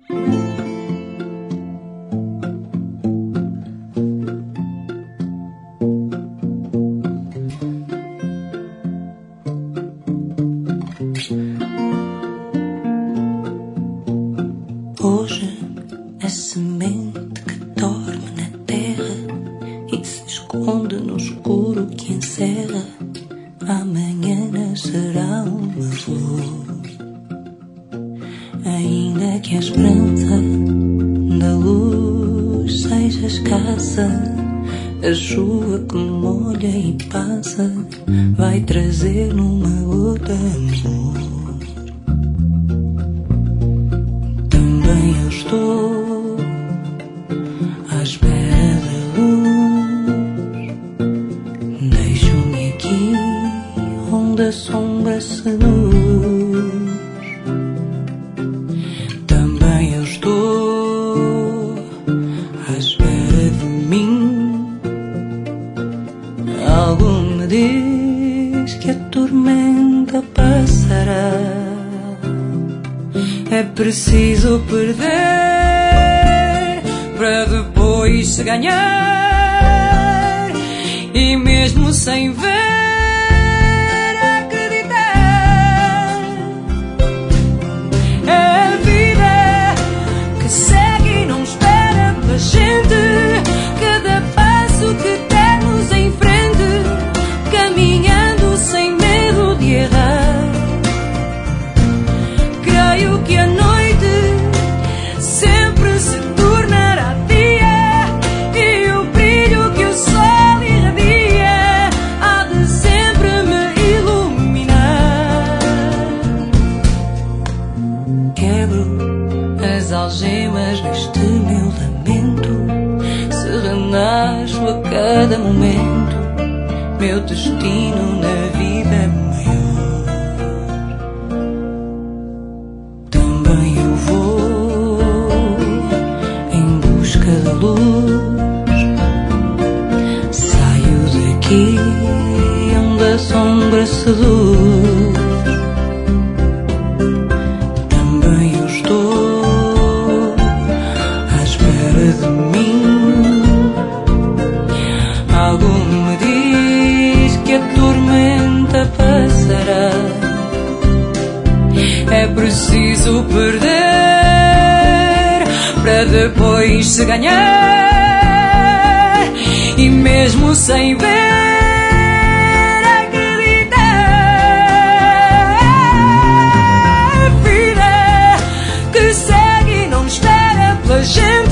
Hoje é semente que dorme na terra e se esconde no escuro que encerra. Amanhã nascerá uma flor. Ainda que a esperança da luz seja escassa, a chuva que molha e passa vai trazer numa gota amor. Também eu estou à espera da luz. Deixo-me aqui onde a sombra seduz. Também eu estou à espera de mim. Algo me diz que a tormenta passará. É preciso perder para depois se ganhar, e mesmo sem ver acreditar. É a vida que segue e não espera pela gente. Cada passo que dermos em frente, caminhando sem medo de errar. Creio que a noite sempre se tornará dia, e o brilho que o sol irradia há de sempre me iluminar. Quebro as algemas deste meu lamento, se renasço a cada momento. Meu destino na vida é maior. Também eu vou em busca da luz. Saio daqui onde a sombra seduz. Também eu estou à espera de mim. Algo me diz que a tormenta passará. É preciso perder para depois se ganhar, e mesmo sem ver acreditar. A vida que segue e não espera pela gente.